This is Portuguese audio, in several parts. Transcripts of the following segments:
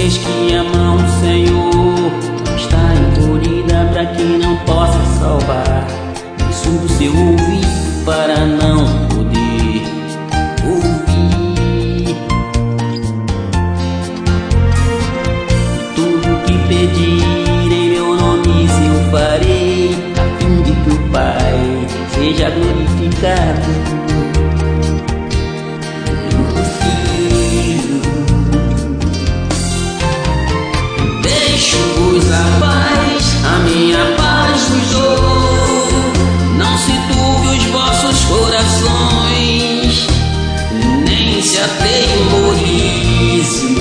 vez que a mão do Senhor está encolhida para que não possa salvar, e surdo seu ouvido para não poder ouvir. Tudo que pedir em meu nome eu farei, a fim de que o Pai seja glorificado. Deixo-vos a paz, a minha paz vos dou. Não se turbe os vossos corações, nem se atemorize.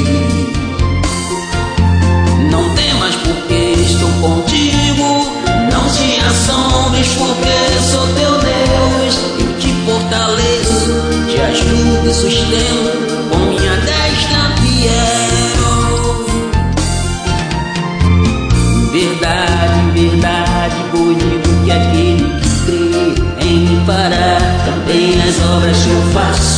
Não temas, porque estou contigo. Não te assombres, porque sou teu Deus. Eu te fortaleço, te ajudo e sustento com minha destra fiel. Verdade, verdade, vos digo que aquele que crê em mim fará também as obras que eu faço.